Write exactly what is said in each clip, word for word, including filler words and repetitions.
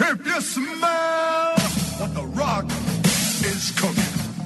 If you smell what The Rock is cooking.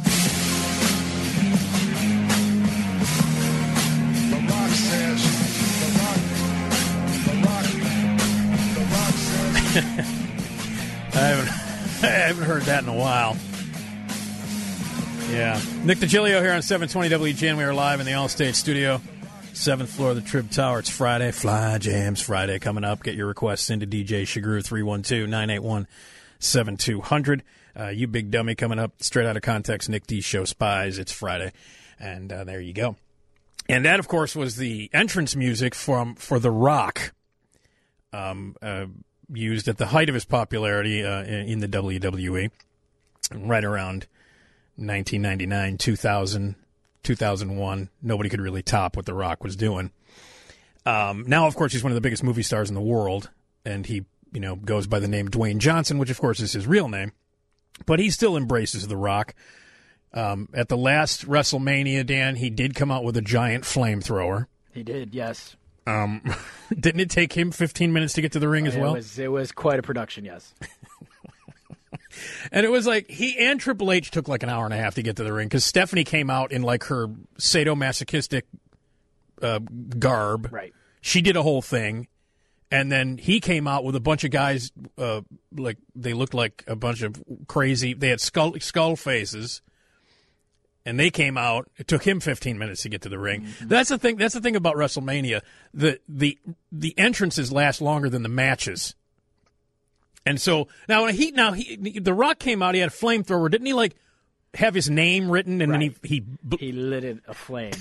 The Rock says, The Rock, The Rock, The Rock says. I haven't, I haven't heard that in a while. Yeah. Nick DiGilio here on seven twenty W G N. We are live in the Allstate studio. Seventh floor of the Trib Tower. It's Friday. Fly Jams Friday coming up. Get your requests into D J Shagru, three one two, nine eight one, seven two zero zero. Uh, you big dummy coming up. Straight out of context, Nick D Show Spies. It's Friday. And uh, there you go. And that, of course, was the entrance music from for The Rock, um, uh, used at the height of his popularity uh, in, in the W W E, right around nineteen ninety-nine, two thousand. two thousand one, nobody could really top what The Rock was doing. Um, now, of course, he's one of the biggest movie stars in the world, and he, you know, goes by the name Dwayne Johnson, which, of course, is his real name. But he still embraces The Rock. Um, at the last WrestleMania, Dan, he did come out with a giant flamethrower. He did, yes. Um, didn't it take him fifteen minutes to get to the ring as it well? Was, it was quite a production, yes. And it was like he and Triple H took like an hour and a half to get to the ring because Stephanie came out in like her sadomasochistic uh, garb. Right. She did a whole thing. And then he came out with a bunch of guys, uh, like they looked like a bunch of crazy. They had skull, skull faces. And they came out. It took him fifteen minutes to get to the ring. Mm-hmm. That's the thing. That's the thing about WrestleMania. The the the entrances last longer than the matches. And so now he now he The Rock came out. He had a flamethrower, didn't he? Like have his name written, and right. then he he he lit it aflame.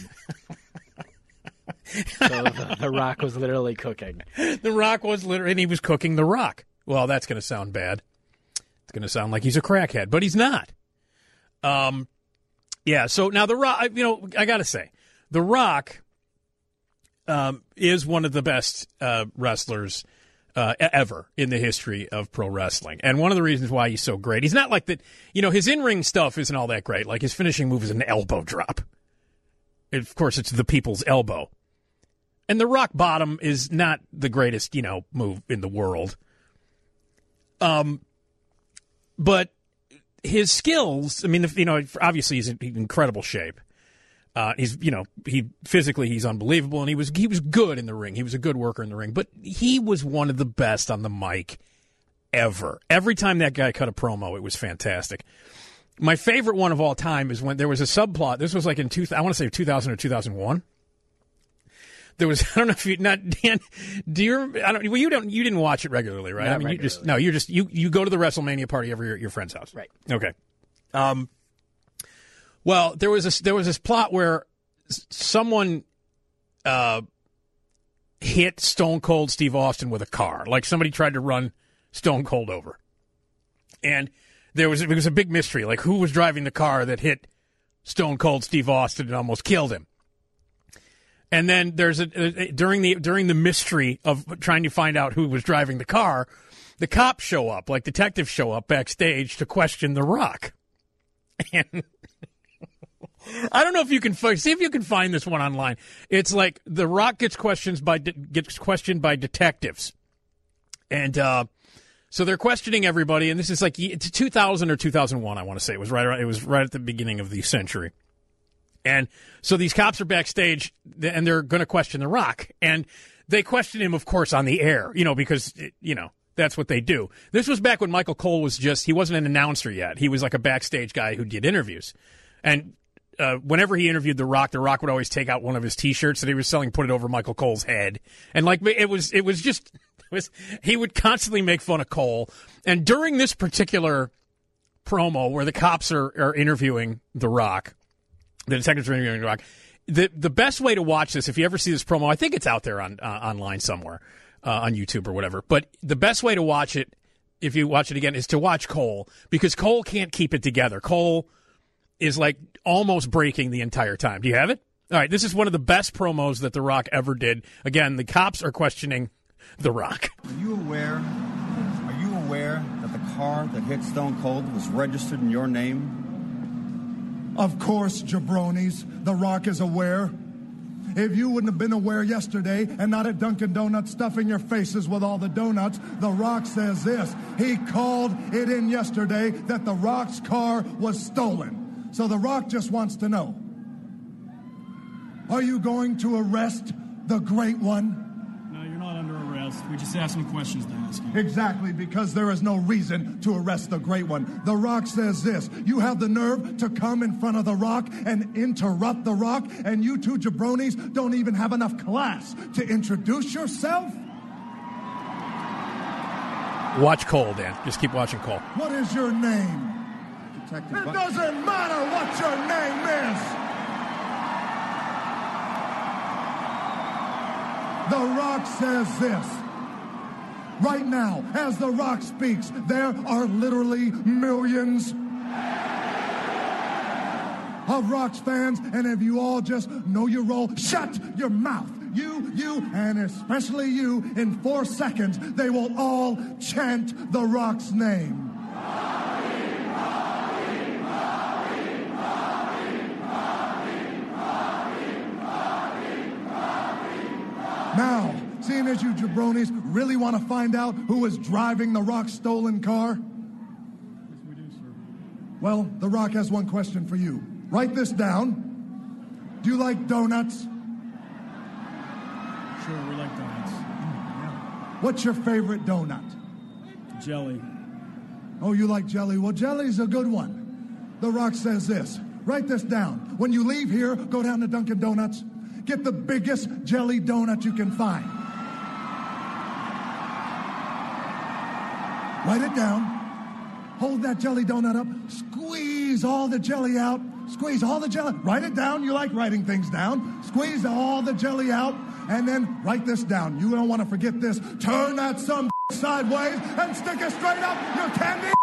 So the, the Rock was literally cooking. The Rock was literally, and he was cooking The Rock. Well, that's going to sound bad. It's going to sound like he's a crackhead, but he's not. Um, yeah. So now The Rock, you know, I got to say, The Rock, um, is one of the best uh, wrestlers. Uh, ever in the history of pro wrestling. And one of the reasons why he's so great, he's not like that, you know, his in-ring stuff isn't all that great. Like his finishing move is an elbow drop. And of course, it's the people's elbow. And the rock bottom is not the greatest, you know, move in the world. Um, but his skills, I mean, you know, obviously he's in incredible shape. Uh, he's, you know, he physically he's unbelievable, and he was he was good in the ring. He was a good worker in the ring, but he was one of the best on the mic ever. Every time that guy cut a promo, it was fantastic. My favorite one of all time is when there was a subplot. This was like in two. I want to say two thousand or two thousand one. There was I don't know if you not Dan. Do you? I don't. Well, you don't. You didn't watch it regularly, right? Not I mean, regularly. you just no. You're just you. You go to the WrestleMania party every year at your friend's house, right? Okay. Um. Well, there was a, there was this plot where someone uh, hit Stone Cold Steve Austin with a car. Like somebody tried to run Stone Cold over. And there was it was a big mystery, like who was driving the car that hit Stone Cold Steve Austin and almost killed him. And then there's a, a during the during the mystery of trying to find out who was driving the car, the cops show up, like detectives show up backstage to question The Rock. And I don't know if you can see if you can find this one online. It's like The Rock gets questions by gets questioned by detectives, and uh, so they're questioning everybody. And this is like it's two thousand or two thousand one. I want to say it was right. Around, it was right at the beginning of the century. And so these cops are backstage, and they're going to question The Rock, and they question him, of course, on the air. You know, because you know that's what they do. This was back when Michael Cole was just he wasn't an announcer yet. He was like a backstage guy who did interviews, and. Uh, whenever he interviewed The Rock, The Rock would always take out one of his T-shirts that he was selling, put it over Michael Cole's head, and like it was, it was just, it was. He would constantly make fun of Cole. And during this particular promo, where the cops are, are interviewing The Rock, the detectives are interviewing The Rock, the the best way to watch this, if you ever see this promo, I think it's out there on uh, online somewhere uh, on YouTube or whatever. But the best way to watch it, if you watch it again, is to watch Cole because Cole can't keep it together. Cole is like almost breaking the entire time. Do you have it? All right, this is one of the best promos that The Rock ever did. Again, the cops are questioning The Rock. Are you aware, are you aware that the car that hit Stone Cold was registered in your name? Of course, jabronis, The Rock is aware. if you wouldn't have been aware yesterday and not at Dunkin' Donuts stuffing your faces with all the donuts, The Rock says this. He called it in yesterday that The Rock's car was stolen. So The Rock just wants to know, are you going to arrest the Great One? No, you're not under arrest. We just have some questions to ask you. Exactly, because there is no reason to arrest the Great One. The Rock says this. You have the nerve to come in front of The Rock and interrupt The Rock, and you two jabronis don't even have enough class to introduce yourself? Watch Cole, Dan. Just keep watching Cole. What is your name? Detective It Buck- doesn't matter what your name is. The Rock says this. Right now, as The Rock speaks, there are literally millions of Rock's fans, and if you all just know your role, shut your mouth. You, you, and especially you, in four seconds, they will all chant The Rock's name. Now, seeing as you jabronis really want to find out who is driving The Rock's stolen car, Yes, we do, sir. well, The Rock has one question for you. Write this down. Do you like donuts? Sure, we like donuts. What's your favorite donut? Jelly. Oh, you like jelly? Well, jelly's a good one. The Rock says this. Write this down. When you leave here, go down to Dunkin' Donuts. Get the biggest jelly donut you can find. Write it down. Hold that jelly donut up. Squeeze all the jelly out. Squeeze all the jelly. Write it down. You like writing things down. Squeeze all the jelly out. And then write this down. You don't want to forget this. Turn that some sideways and stick it straight up your candy.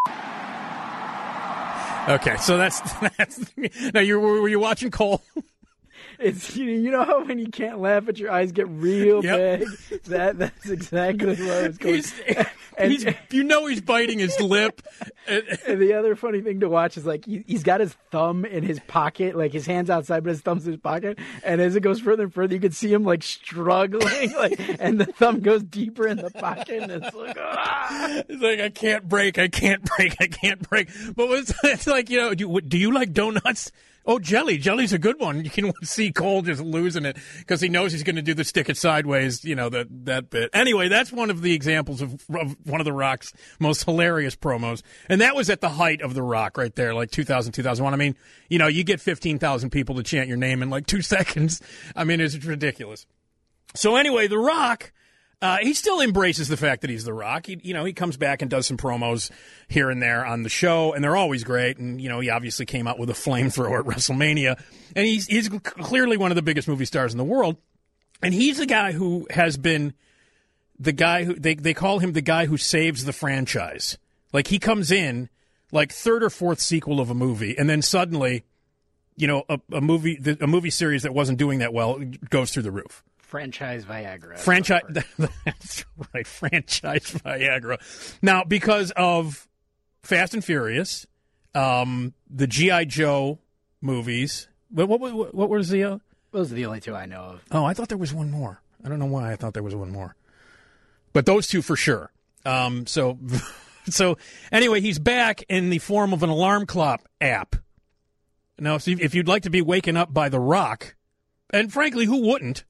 Okay, so that's that's. Now, you were, were you watching Cole? It's you, you know how when you can't laugh, but your eyes get real Yep. big. That that's exactly what I was going. He's, And, he's, you know he's biting his lip. And- and the other funny thing to watch is like he, he's got his thumb in his pocket, like his hand's outside, but his thumb's in his pocket. And as it goes further and further, you can see him like struggling, like, and the thumb goes deeper in the pocket, and it's like, ah. It's like, I can't break, I can't break, I can't break. But it's, it's like, you know, do you, do you like donuts? Oh, jelly. Jelly's a good one. You can see Cole just losing it because he knows he's going to do the stick it sideways, you know, that, that bit. Anyway, that's one of the examples of, of one of The Rock's most hilarious promos. And that was at the height of The Rock right there, like two thousand, two thousand one. I mean, you know, you get fifteen thousand people to chant your name in like two seconds. I mean, it's ridiculous. So anyway, The Rock... Uh, he still embraces the fact that he's The Rock. He, you know, he comes back and does some promos here and there on the show, and they're always great. And, you know, he obviously came out with a flamethrower at WrestleMania. And he's, he's clearly one of the biggest movie stars in the world. And he's the guy who has been the guy who, they, they call him the guy who saves the franchise. Like, he comes in, like, third or fourth sequel of a movie, and then suddenly, you know, a, a movie, a movie series that wasn't doing that well goes through the roof. Franchise Viagra. Franchise, that's right, franchise Viagra. Now, because of Fast and Furious, um, the G I. Joe movies, what, what, what, what was the... Uh, Those are the only two I know of. oh, I thought there was one more. I don't know why I thought there was one more. But those two for sure. Um, so, so anyway, he's back in the form of an alarm clock app. Now, so if you'd like to be waken up by The Rock, and frankly, who wouldn't?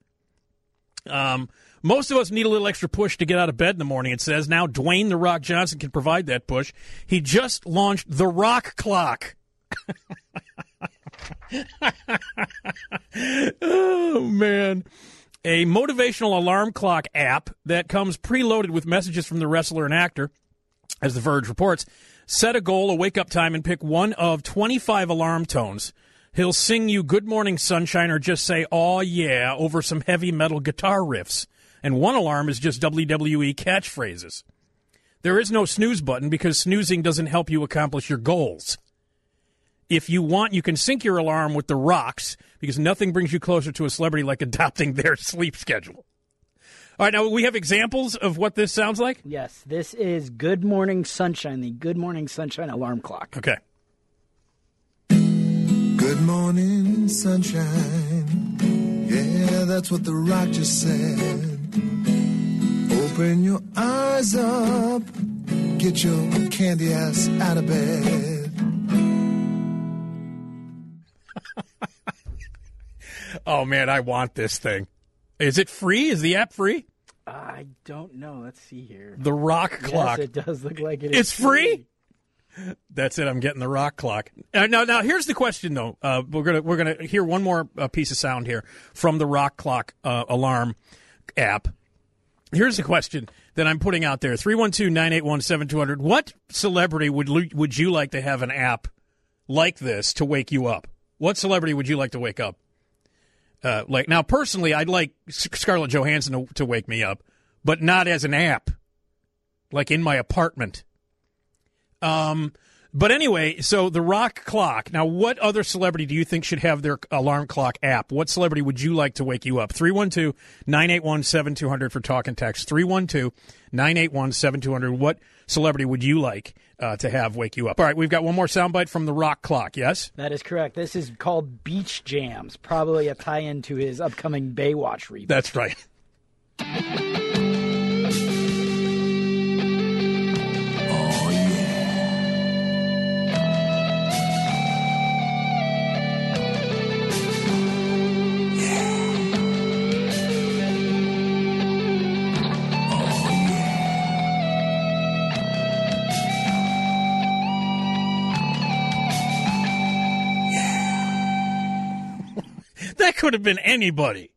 Um, most of us need a little extra push to get out of bed in the morning, it says. Now Dwayne The Rock Johnson can provide that push. He just launched The Rock Clock. Oh, man. A motivational alarm clock app that comes preloaded with messages from the wrestler and actor, as The Verge reports. Set a goal, a wake-up time, and pick one of twenty-five alarm tones. He'll sing you Good Morning Sunshine or just say, "Aw, yeah," over some heavy metal guitar riffs. And one alarm is just W W E catchphrases. There is no snooze button because snoozing doesn't help you accomplish your goals. If you want, you can sync your alarm with The Rock's because nothing brings you closer to a celebrity like adopting their sleep schedule. All right, now we have examples of what this sounds like? Yes, this is Good Morning Sunshine, the Good Morning Sunshine alarm clock. Okay. Good morning, sunshine. Yeah. Yeah, that's what The Rock just said. Open your eyes up. Get your candy ass out of bed. Oh, man, I want this thing. Is it free? Is the app free? I don't know. Let's see here. The Rock Clock. Yes, it does look like it is. It's free? That's it. I'm getting the Rock Clock. Uh, now, now here's the question, though. Uh, we're gonna we're gonna hear one more uh, piece of sound here from the Rock Clock uh, alarm app. Here's the question that I'm putting out there: three one two, nine eight one, seven two zero zero. What celebrity would would you like to have an app like this to wake you up? What celebrity would you like to wake up? Uh, like now, personally, I'd like Scarlett Johansson to, to wake me up, but not as an app, like in my apartment. Um, but anyway, so the Rock Clock. Now, what other celebrity do you think should have their alarm clock app? What celebrity would you like to wake you up? three one two, nine eight one, seven two zero zero for talk and text. three one two, nine eight one, seven two zero zero. What celebrity would you like uh, to have wake you up? All right, we've got one more soundbite from the Rock Clock, yes? That is correct. This is called Beach Jams, probably a tie-in to his upcoming Baywatch reboot. That's right. That could have been anybody.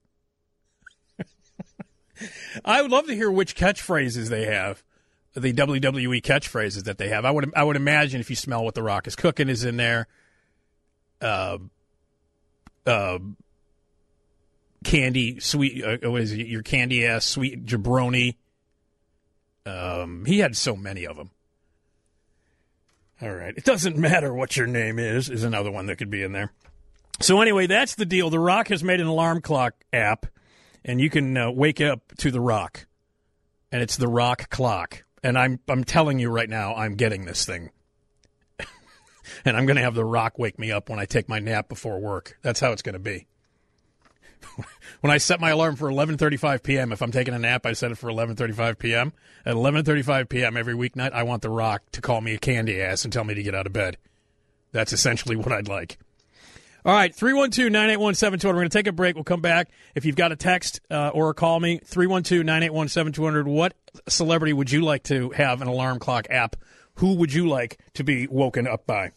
I would love to hear which catchphrases they have, the W W E catchphrases that they have. I would I would imagine if you smell what The Rock is cooking is in there. Uh, uh, candy, sweet, uh, what is it? Your candy ass, sweet jabroni. Um, he had so many of them. All right. It doesn't matter what your name is, is another one that could be in there. So anyway, that's the deal. The Rock has made an alarm clock app, and you can uh, wake up to The Rock, and it's The Rock Clock. And I'm I'm telling you right now, I'm getting this thing, and I'm going to have The Rock wake me up when I take my nap before work. That's how it's going to be. When I set my alarm for eleven thirty-five p.m., if I'm taking a nap, I set it for eleven thirty-five p.m. At eleven thirty-five p.m. every weeknight, I want The Rock to call me a candy ass and tell me to get out of bed. That's essentially what I'd like. All right, three one two, nine eight one, seven two zero zero. We're going to take a break. We'll come back. If you've got a text uh, or a call me, three one two, nine eight one, seven two zero zero. What celebrity would you like to have an alarm clock app? Who would you like to be woken up by?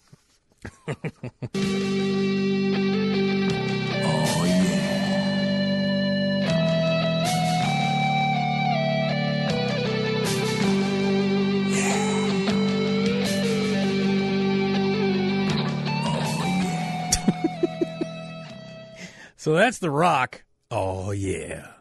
Oh, yeah. So that's The Rock. Oh, yeah.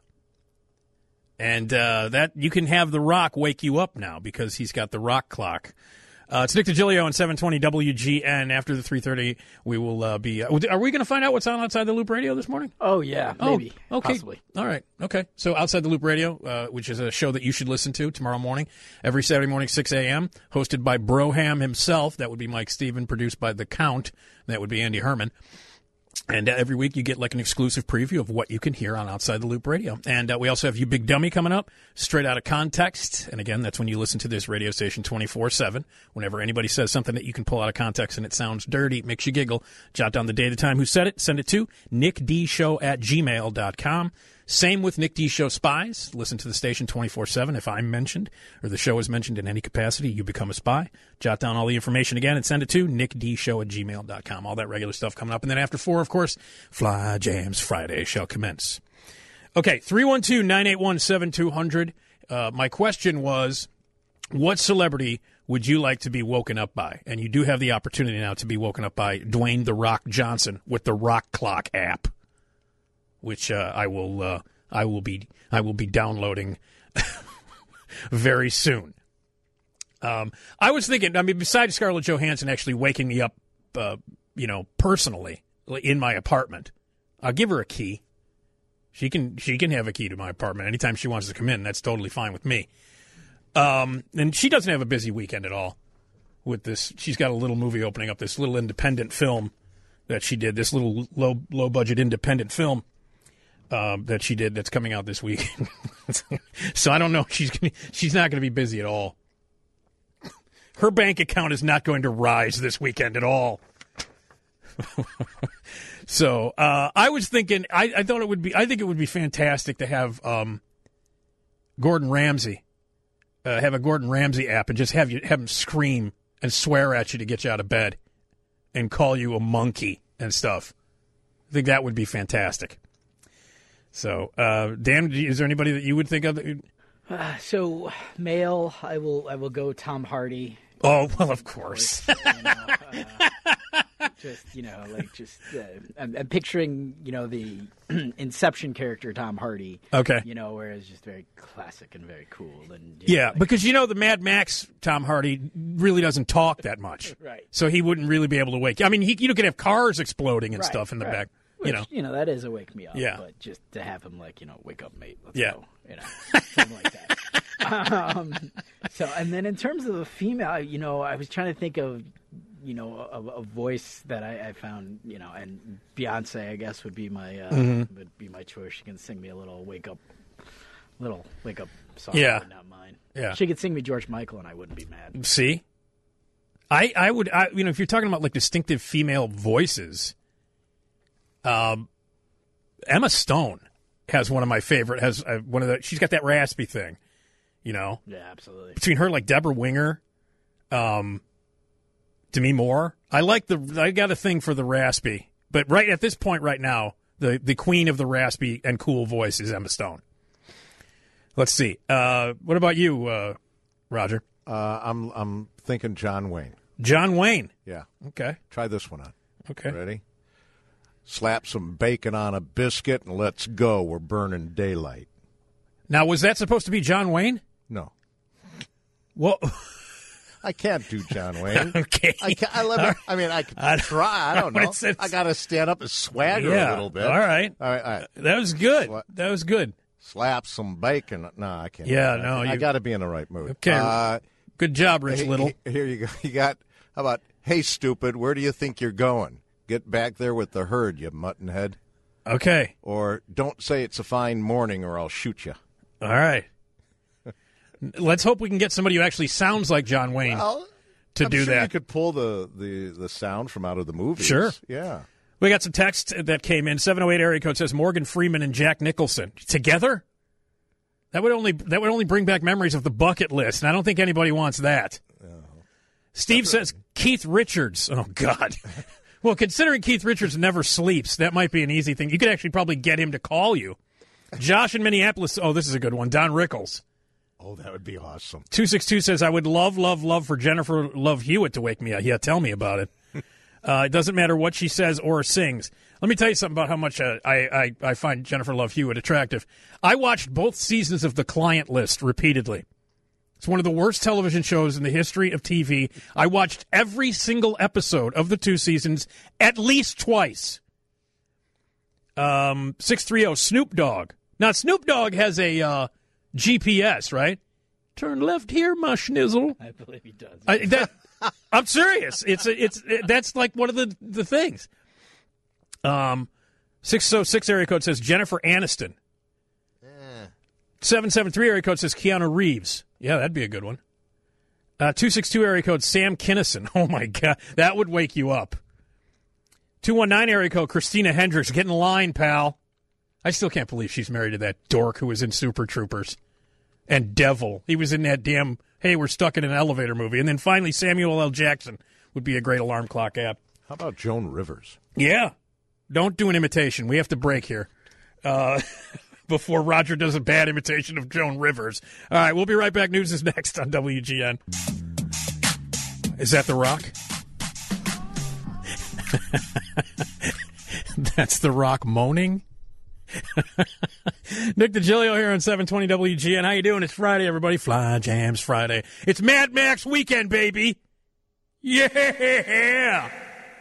And uh, that you can have The Rock wake you up now because he's got the Rock Clock. Uh, it's Nick DiGilio on seven twenty W G N. After the three thirty, we will uh, be... Uh, are we going to find out what's on Outside the Loop Radio this morning? Oh, yeah, maybe. Oh, okay. Possibly. All right. Okay. So Outside the Loop Radio, uh, which is a show that you should listen to tomorrow morning, every Saturday morning, six a.m., hosted by Broham himself. That would be Mike Stephen, produced by The Count. That would be Andy Herman. And uh, every week you get like an exclusive preview of what you can hear on Outside the Loop Radio. And uh, we also have You Big Dummy coming up, straight out of context. And again, that's when you listen to this radio station twenty-four seven. Whenever anybody says something that you can pull out of context and it sounds dirty, makes you giggle, jot down the day, the time, who said it, send it to nickdshow at gmail dot com. Same with Nick D. Show Spies. Listen to the station twenty-four seven. If I'm mentioned or the show is mentioned in any capacity, you become a spy. Jot down all the information again and send it to nickdshow at gmail dot com. All that regular stuff coming up. And then after four, of course, Fly Jams Friday shall commence. Okay, three one two, nine eight one, seven two zero zero. Uh, my question was, what celebrity would you like to be woken up by? And you do have the opportunity now to be woken up by Dwayne The Rock Johnson with the Rock Clock app, which uh, I will uh, I will be I will be downloading very soon. Um, I was thinking, I mean, besides Scarlett Johansson actually waking me up, uh, you know, personally in my apartment, I'll give her a key. She can she can have a key to my apartment anytime she wants to come in. That's totally fine with me. Um, and she doesn't have a busy weekend at all with this. She's got a little movie opening up, this little independent film that she did, this little low low budget independent film. um, that she did that's coming out this week. So I don't know. She's gonna, she's not going to be busy at all. Her bank account is not going to rise this weekend at all. So uh, I was thinking, I, I thought it would be, I think it would be fantastic to have um, Gordon Ramsay, uh, have a Gordon Ramsay app, and just have you have him scream and swear at you to get you out of bed, and call you a monkey and stuff. I think that would be fantastic. So, uh, Dan, is there anybody that you would think of? That you'd... Uh, so, male, I will I will go Tom Hardy. Oh, well, of course. Of course, you know, uh, just, you know, like just, uh, I'm, I'm picturing, you know, the Inception character Tom Hardy. Okay. You know, where it's just very classic and very cool. And Yeah, know, like, because, you know, the Mad Max Tom Hardy really doesn't talk that much. Right. So he wouldn't really be able to wake you. I mean, he, you know, could have cars exploding and right, stuff in the right. back. Which, you know, you know, that is a wake me up. Yeah. But just to have him like, you know, wake up, mate. Let's Yeah. go. You know, something like that. um, so, and then in terms of a female, you know, I was trying to think of, you know, a, a voice that I, I found, you know, and Beyonce, I guess, would be my uh, Mhm. would be my choice. She can sing me a little wake up, little wake up song. Yeah. I would not mind. Yeah. She could sing me George Michael, and I wouldn't be mad. See, I I would I, you know, if you're talking about like distinctive female voices, um, Emma Stone has one of my favorite. Has uh, one of the. She's got that raspy thing, you know. Yeah, absolutely. Between her, like Deborah Winger, um, Demi Moore. I like the. I got a thing for the raspy, but right at this point, right now, the the queen of the raspy and cool voice is Emma Stone. Let's see. Uh, what about you, uh, Roger? Uh, I'm I'm thinking John Wayne. John Wayne. Yeah. Okay. Try this one on. Okay. Ready? Slap some bacon on a biscuit and let's go. We're burning daylight. Now, was that supposed to be John Wayne? No. Well, I can't do John Wayne. Okay. I can't, I, love, I mean, I could I don't- try. I don't know. It's- it's- I got to stand up and swagger yeah. a little bit. All right. All right. All right. That was good. Sla- That was good. Slap some bacon. No, I can't. Yeah, I, no, I you- got to be in the right mood. Okay. Uh, Good job, Rich he- Little. he- here you go. You got, how about, hey, stupid, where do you think you're going? Get back there with the herd, you muttonhead. Okay. Or don't say it's a fine morning or I'll shoot you. All right. Let's hope we can get somebody who actually sounds like John Wayne Well, to I'm do sure that. You could pull the, the, the sound from out of the movies. Sure. Yeah. We got some text that came in. seven oh eight area code says Morgan Freeman and Jack Nicholson together. That would only that would only bring back memories of the bucket list, and I don't think anybody wants that. Steve says Keith Richards. Oh God. Well, considering Keith Richards never sleeps, that might be an easy thing. You could actually probably get him to call you. Josh in Minneapolis. Oh, this is a good one. Don Rickles. Oh, that would be awesome. two six two says, I would love, love, love for Jennifer Love Hewitt to wake me up. Yeah, tell me about it. uh, it doesn't matter what she says or sings. Let me tell you something about how much uh, I, I, I find Jennifer Love Hewitt attractive. I watched both seasons of The Client List repeatedly. It's one of the worst television shows in the history of T V. I watched every single episode of the two seasons at least twice. Um, six three zero, Snoop Dogg. Now, Snoop Dogg has a uh, G P S, right? Turn left here, my schnizzle. I believe he does. I, that, I'm serious. It's a, it's it, that's like one of the, the things. Um, six oh six area code says Jennifer Aniston. seven seven three area code says Keanu Reeves. Yeah, that'd be a good one. Uh, two six two area code Sam Kinison. Oh, my God. That would wake you up. two one nine area code Christina Hendricks. Get in line, pal. I still can't believe she's married to that dork who was in Super Troopers. And Devil. He was in that damn, hey, we're stuck in an elevator movie. And then finally Samuel L. Jackson would be a great alarm clock app. How about Joan Rivers? Yeah. Don't do an imitation. We have to break here. Uh... Before Roger does a bad imitation of Joan Rivers. All right, we'll be right back. News is next on W G N. Is that The Rock? That's The Rock moaning? Nick DiGilio here on seven twenty W G N. How you doing? It's Friday, everybody. Fly Jams Friday. It's Mad Max weekend, baby. Yeah!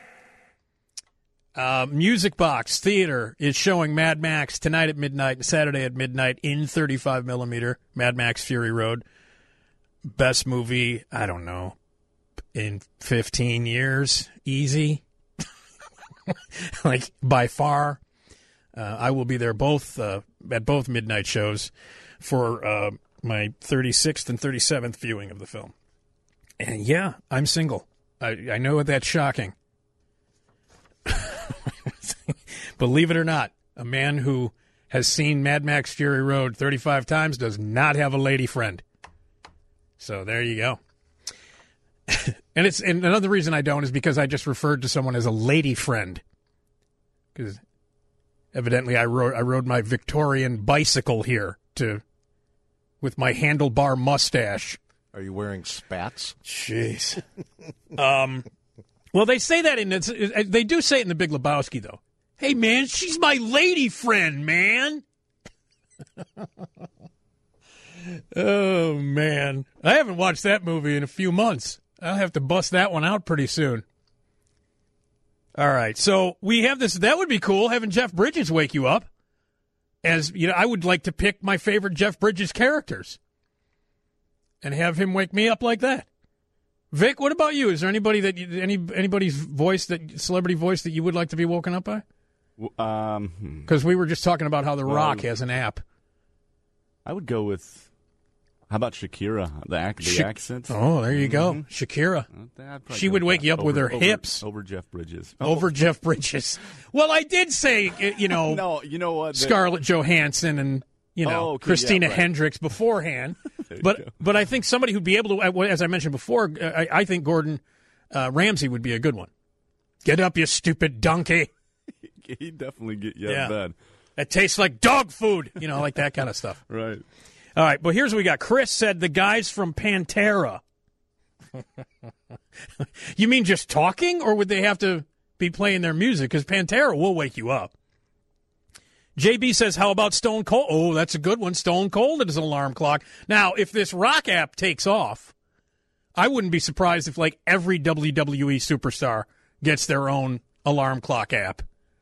Uh, Music Box Theater is showing Mad Max tonight at midnight and Saturday at midnight in thirty-five millimeter, Mad Max Fury Road. Best movie, I don't know, in fifteen years, easy. Like, by far. Uh, I will be there both uh, at both midnight shows for uh, my thirty-sixth and thirty-seventh viewing of the film. And yeah, I'm single. I, I know that's shocking. Believe it or not, a man who has seen Mad Max Fury Road thirty-five times does not have a lady friend. So there you go. and it's and another reason I don't is because I just referred to someone as a lady friend. Because evidently I rode I rode my Victorian bicycle here to with my handlebar mustache. Are you wearing spats? Jeez. um, well, they say that in it's, it, they do say it in The Big Lebowski, though. Hey, man, she's my lady friend, man. Oh, man. I haven't watched that movie in a few months. I'll have to bust that one out pretty soon. All right, so we have this. That would be cool, having Jeff Bridges wake you up. As you know, I would like to pick my favorite Jeff Bridges characters and have him wake me up like that. Vic, what about you? Is there anybody that you, any anybody's voice that celebrity voice that you would like to be woken up by? Um, Because we were just talking about how The well, Rock has an app. I would go with, how about Shakira, the, ac- the Sha- accent? Oh, there you go. Mhm. Shakira. I'd probably She go would with wake that. you up with Over- her over- hips. Over Jeff Bridges. Over Jeff Bridges. Well, I did say, uh, you know, No, you know what? Scarlett Johansson and, you know, Oh, okay, Christina yeah, right. Hendricks beforehand. There you but go. but I think somebody who'd be able to, uh, as I mentioned before, uh, I, I think Gordon uh, Ramsay would be a good one. Get up, you stupid donkey. He'd definitely get you Yeah. out of bed. It tastes like dog food. You know, like that kind of stuff. Right. All right, but here's what we got. Chris said the guys from Pantera. You mean just talking, or would they have to be playing their music? Because Pantera will wake you up. J B says, how about Stone Cold? Oh, that's a good one. Stone Cold is an alarm clock. Now, if this rock app takes off, I wouldn't be surprised if, like, every W W E superstar gets their own alarm clock app.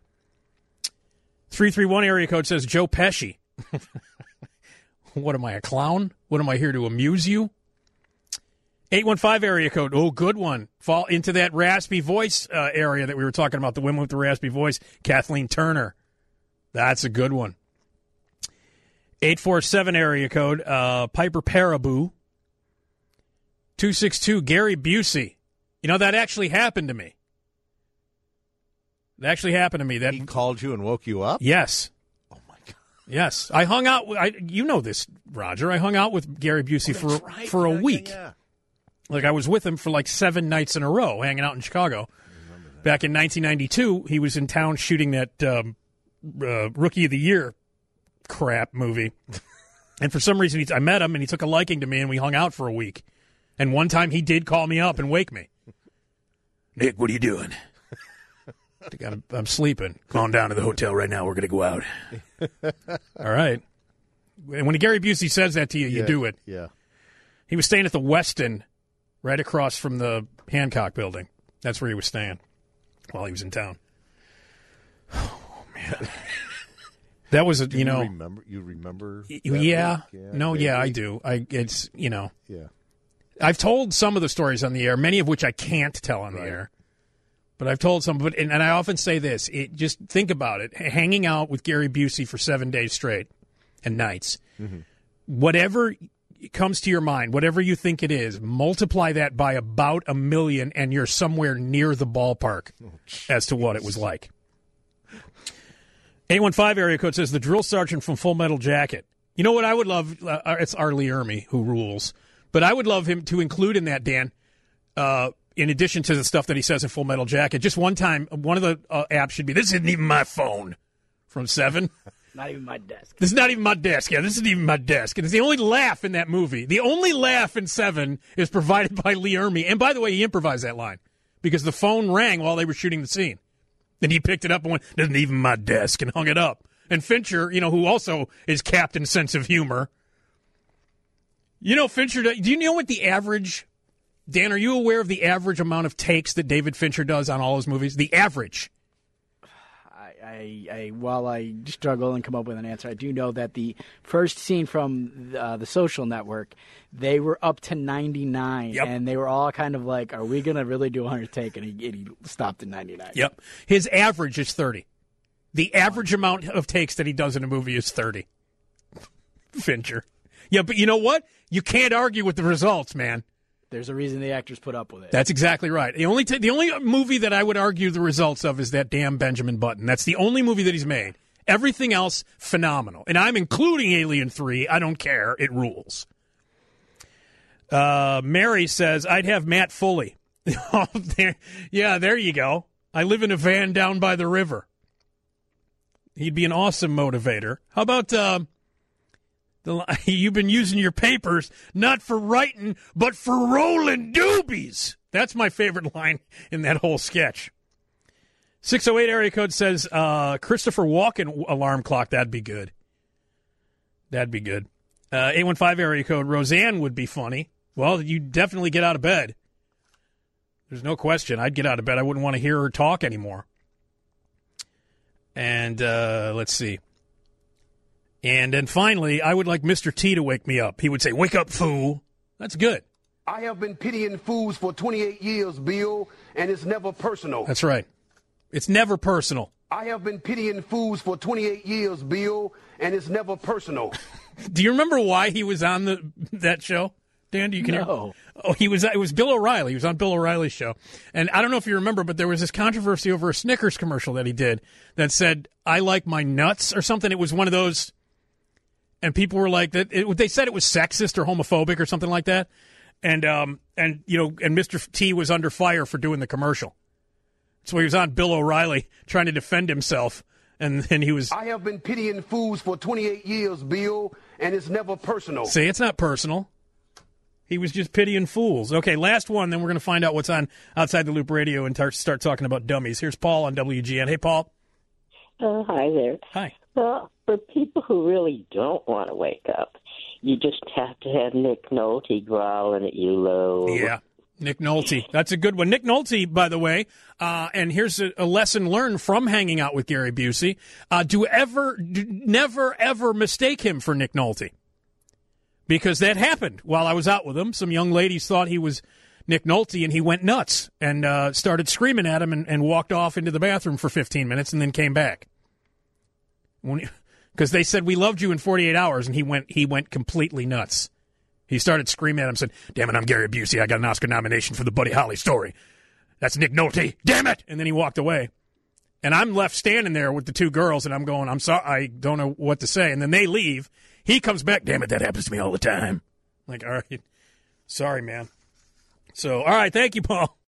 three three one area code says Joe Pesci. What am I, a clown? What am I here to amuse you? eight one five area code. Oh, good one. Fall into that raspy voice uh, area that we were talking about, the women with the raspy voice. Kathleen Turner. That's a good one. eight four seven area code. Uh, Piper Paraboo. two six two, Gary Busey. You know, that actually happened to me. That actually happened to me. That He called you and woke you up? Yes. Oh, my God. Yes. I hung out. I, you know this, Roger. I hung out with Gary Busey Oh, for that's right. for a Yeah, week. yeah, yeah. Like, I was with him for like seven nights in a row, hanging out in Chicago. Back in nineteen ninety-two, he was in town shooting that um, uh, Rookie of the Year crap movie. And for some reason, he, I met him, and he took a liking to me, and we hung out for a week. And one time, he did call me up and wake me. Nick, what are you doing? I'm, I'm sleeping. Come on down to the hotel right now. We're going to go out. All right. And when Gary Busey says that to you, you Yeah, do it. Yeah. He was staying at the Westin right across from the Hancock building. That's where he was staying while he was in town. Oh, man. That was, a, Do you know. remember, you remember? y- that Yeah. week? Yeah. No, yeah, I maybe? do. I It's, you know. Yeah. I've told some of the stories on the air, many of which I can't tell on the Right. air. But I've told some, but and, and I often say this: it, just think about it. H- hanging out with Gary Busey for seven days straight and nights, Mm-hmm. whatever comes to your mind, whatever you think it is, multiply that by about a million, and you're somewhere near the ballpark Oh, as to what it was like. eight one five area code says the drill sergeant from Full Metal Jacket. You know what I would love? Uh, it's R. Lee Ermey who rules, but I would love him to include in that, Dan. Uh, in addition to the stuff that he says in Full Metal Jacket, just one time, one of the uh, apps should be, this isn't even my phone, from Seven. Not even my desk. This is not even my desk. Yeah, this isn't even my desk. And it's the only laugh in that movie. The only laugh in Seven is provided by Lee Ermey. And by the way, he improvised that line because the phone rang while they were shooting the scene. And he picked it up and went, this isn't even my desk, and hung it up. And Fincher, you know, who also is Captain Sense of Humor. You know, Fincher, do you know what the average... Dan, are you aware of the average amount of takes that David Fincher does on all his movies? The average. I, I, I, while I struggle and come up with an answer, I do know that the first scene from uh, The Social Network, they were up to ninety-nine, Yep. and they were all kind of like, are we going to really do a hundred take? And he, and he stopped at ninety-nine. Yep. His average is thirty. The average amount of takes that he does in a movie is thirty. Fincher. Yeah, but you know what? You can't argue with the results, man. There's a reason the actors put up with it. That's exactly right. The only t- the only movie that I would argue the results of is that damn Benjamin Button. That's the only movie that he's made. Everything else, phenomenal. And I'm including Alien three. I don't care. It rules. Uh, Mary says, I'd have Matt Foley. Oh, there, yeah, there you go. I live in a van down by the river. He'd be an awesome motivator. How about, uh, the, you've been using your papers not for writing, but for rolling doobies. That's my favorite line in that whole sketch. six oh eight area code says, uh, Christopher Walken alarm clock. That'd be good. That'd be good. Uh, eight one five area code, Roseanne would be funny. Well, you definitely get out of bed. There's no question. I'd get out of bed. I wouldn't want to hear her talk anymore. And uh, let's see. And then finally, I would like Mister T to wake me up. He would say, wake up, fool. That's good. I have been pitying fools for twenty-eight years, Bill, and it's never personal. That's right. It's never personal. I have been pitying fools for twenty-eight years, Bill, and it's never personal. Do you remember why he was on the that show? Dan, do you can No. hear? Oh, he was. It was Bill O'Reilly. He was on Bill O'Reilly's show, and I don't know if you remember, but there was this controversy over a Snickers commercial that he did that said, "I like my nuts" or something. It was one of those, and people were like that. It, they said it was sexist or homophobic or something like that, and um and you know and Mister T was under fire for doing the commercial, so he was on Bill O'Reilly trying to defend himself, and then he was. I have been pitying fools for twenty-eight years, Bill, and it's never personal. See, it's not personal. He was just pitying fools. Okay, last one, then we're going to find out what's on Outside the Loop Radio and tar- start talking about dummies. Here's Paul on W G N. Hey, Paul. Oh, hi there. Hi. Well, for people who really don't want to wake up, you just have to have Nick Nolte growling at you low. Yeah, Nick Nolte. That's a good one. Nick Nolte, by the way, uh, and here's a, a lesson learned from hanging out with Gary Busey. Uh, do ever, do, never, ever mistake him for Nick Nolte. Because that happened while I was out with him. Some young ladies thought he was Nick Nolte, and he went nuts and uh, started screaming at him and, and walked off into the bathroom for fifteen minutes and then came back. Because they said, we loved you in forty-eight hours, and he went he went completely nuts. He started screaming at him, said, damn it, I'm Gary Busey. I got an Oscar nomination for the Buddy Holly story. That's Nick Nolte. Damn it! And then he walked away. And I'm left standing there with the two girls, and I'm going, I'm sorry, I don't know what to say. And then they leave. He comes back, damn it, that happens to me all the time. Like, all right, sorry, man. So, all right, thank you, Paul.